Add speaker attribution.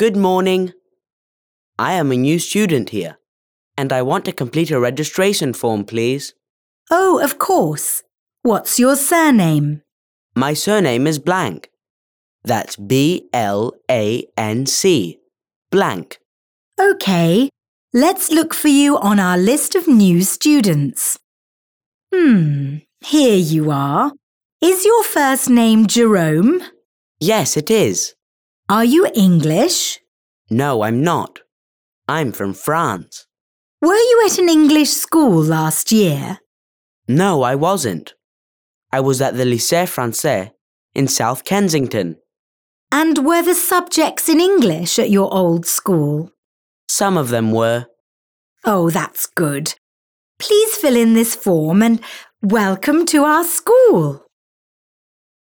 Speaker 1: Good morning. I am a new student here, and I want to complete a registration form, please.
Speaker 2: Oh, of course. What's your surname?
Speaker 1: My surname is Blank. That's B-L-A-N-C. Blank.
Speaker 2: OK, let's look for you on our list of new students. Here you are. Is your first name Jerome?
Speaker 1: Yes, it is.
Speaker 2: Are you English?
Speaker 1: No, I'm not. I'm from France.
Speaker 2: Were you at an English school last year?
Speaker 1: No, I wasn't. I was at the Lycée Français in South Kensington.
Speaker 2: And were the subjects in English at your old school?
Speaker 1: Some of them were.
Speaker 2: Oh, that's good. Please fill in this form and welcome to our school.